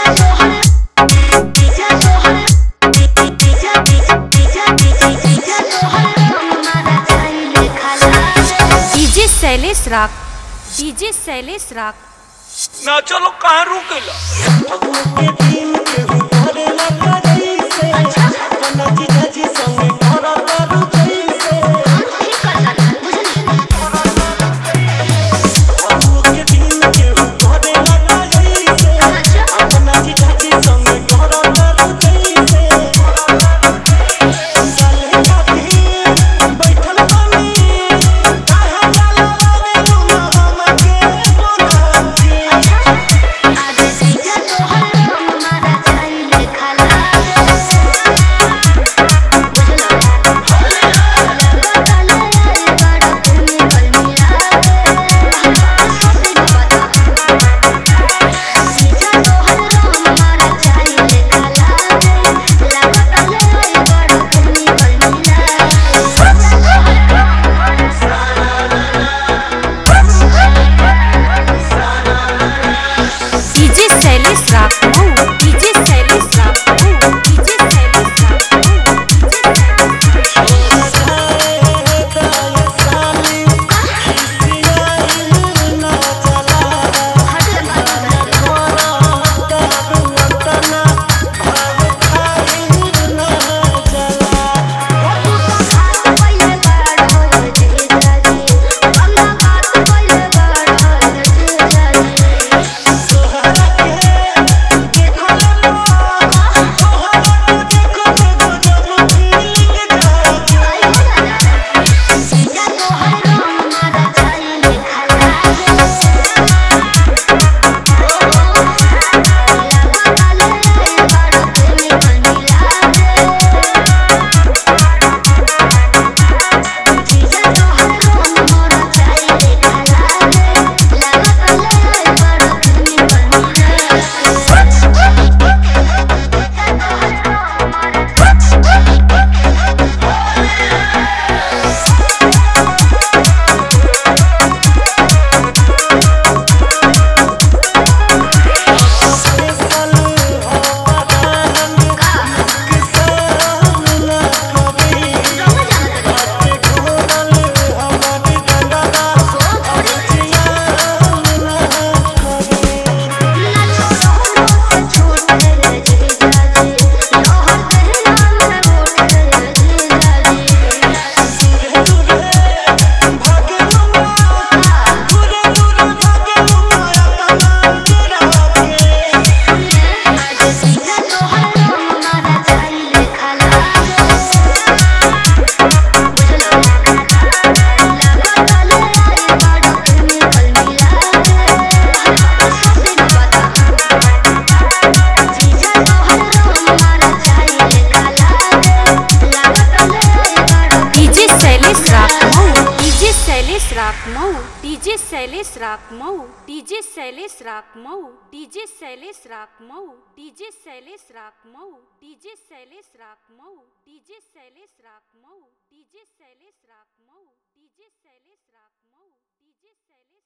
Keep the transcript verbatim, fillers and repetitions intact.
DJ Shailesh राग DJ Shailesh राग ना चलो कहाँ रुकेला डीजे शैलेश राग मऊ डीजे शैलेश राग मऊ डीजे शैलेश राग मऊ डीजे शैलेश राग मऊ डीजे शैलेश राग मऊ डीजे शैलेश राग मऊ डीजे शैलेश राग मऊ डीजे शैलेश राग मऊ डीजे शैलेश